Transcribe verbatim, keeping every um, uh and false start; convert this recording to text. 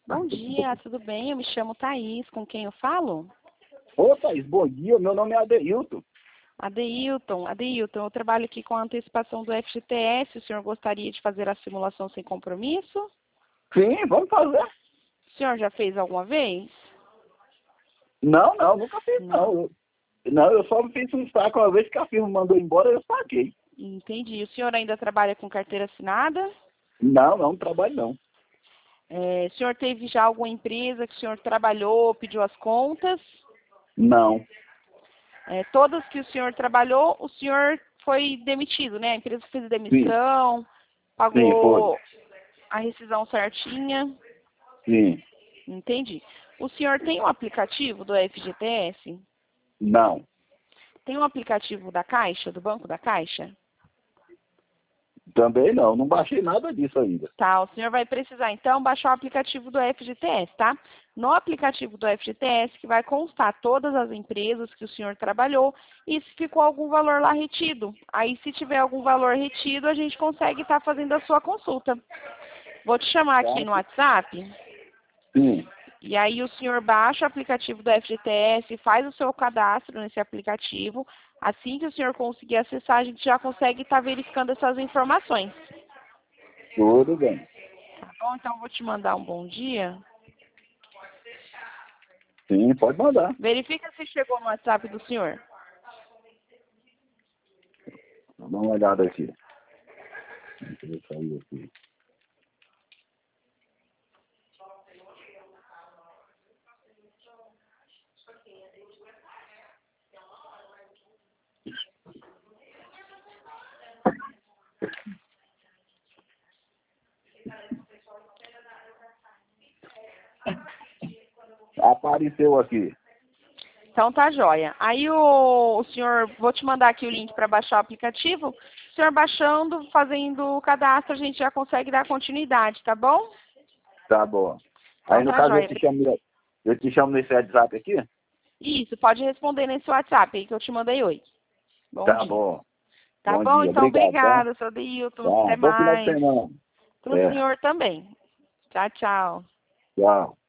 Bom dia, tudo bem? Eu me chamo Thaís, com quem eu falo? Ô, Thaís, bom dia. Meu nome é Adeilton. Adeilton, Adeilton, eu trabalho aqui com a antecipação do F G T S. O senhor gostaria de fazer a simulação sem compromisso? Sim, vamos fazer. O senhor já fez alguma vez? Não, não, nunca fiz, Não. não. Eu, não, eu só fiz um saco uma vez que a firma mandou embora, eu paguei. Entendi. O senhor ainda trabalha com carteira assinada? Não, não, não trabalho não. É, o senhor teve já alguma empresa que o senhor trabalhou, pediu as contas? Não. É, todas que o senhor trabalhou, o senhor foi demitido, né? A empresa fez Sim, demissão, sim, foi. pagou a rescisão certinha. Sim, Entendi. O senhor tem um aplicativo do F G T S? não. Tem um aplicativo da Caixa, do Banco da Caixa? Também não, não baixei nada disso ainda. Tá, o senhor vai precisar então baixar o aplicativo do F G T S, tá? No aplicativo do F G T S que vai constar todas as empresas que o senhor trabalhou e se ficou algum valor lá retido. Aí se tiver algum valor retido, a gente consegue estar fazendo a sua consulta. Vou te chamar aqui no WhatsApp. Sim. E aí o senhor baixa o aplicativo do F G T S, faz o seu cadastro nesse aplicativo. Assim que o senhor conseguir acessar, a gente já consegue estar verificando essas informações. Tudo bem. Tá bom? Então eu vou te mandar um bom dia. Sim, pode mandar. Verifica se chegou no WhatsApp do senhor. Dá uma olhada aqui. Deixa eu sair aqui. Apareceu aqui. Então tá joia. Aí o, o senhor, vou te mandar aqui o link para baixar o aplicativo. O senhor baixando, fazendo o cadastro, a gente já consegue dar continuidade, tá bom? Tá bom. Então Aí no tá caso eu joia. te chamo, eu te chamo nesse WhatsApp aqui? Isso, pode responder nesse WhatsApp aí que eu te mandei oi. Bom Tá dia. bom. Tá Bom bom? dia. Então Obrigado, tá? obrigada, seu Deilton. Tá. Até Bom final de mais. semana. Para o É. senhor também. Tchau, tchau. Tchau.